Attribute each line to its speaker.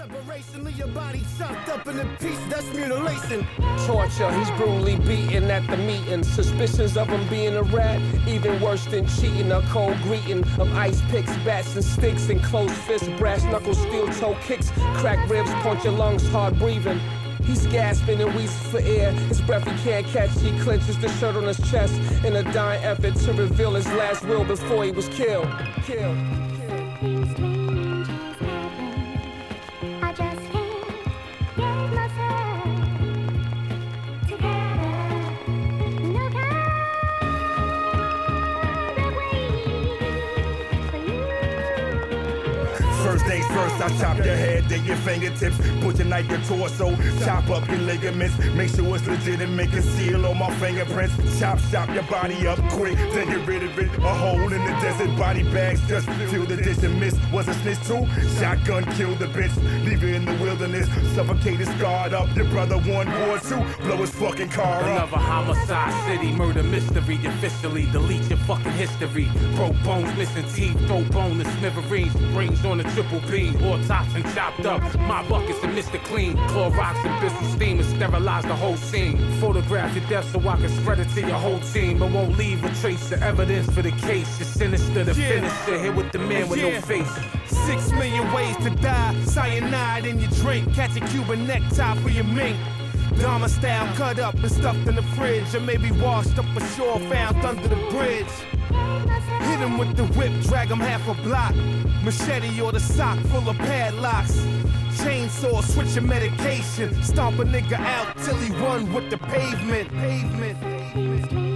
Speaker 1: Separation, leave your body chopped up in a piece, that's mutilation.
Speaker 2: Torture, he's brutally beaten at the meeting. Suspicions of him being a rat, even worse than cheating. A cold greeting of ice picks, bats and sticks, and closed fists, brass knuckles, steel toe kicks, cracked ribs, puncture lungs, hard breathing. He's gasping and wheezes for air. His breath he can't catch. He clenches the shirt on his chest in a dying effort to reveal his last will before he was killed.
Speaker 3: First things first, I chop your head, then your fingertips, butcher knife your torso, chop up your ligaments, make sure it's legitimate, conceal all my fingerprints, chop your body up quick, then get rid of it, a hole in the desert, body bags, just fill the dish and miss, was a snitch too, shotgun killed the bitch, leave her in the wilderness, suffocated, scarred up, your brother won war too, blow his fucking car up.
Speaker 4: Another homicide city, murder mystery, officially delete your fucking history, broke bones, missing teeth, throw bone to smithereens, brains on the triple beam, autopsy and chopped up. My buckets and Mr. Clean, Clorox and Bissell steam and sterilize the whole scene. Photograph your death so I can spread it to your whole team, but won't leave a trace of evidence for the case. You're sinister to finisher, here with the man with no face.
Speaker 1: 6 million ways to die, cyanide in your drink, catch a Cuban necktie for your mink. Dharma style cut up and stuffed in the fridge, or maybe washed up ashore, found under the bridge. Hit him with the whip, drag him half a block. Machete or the sock full of padlocks. Chainsaw, switch your medication. Stomp a nigga out till he run with the pavement.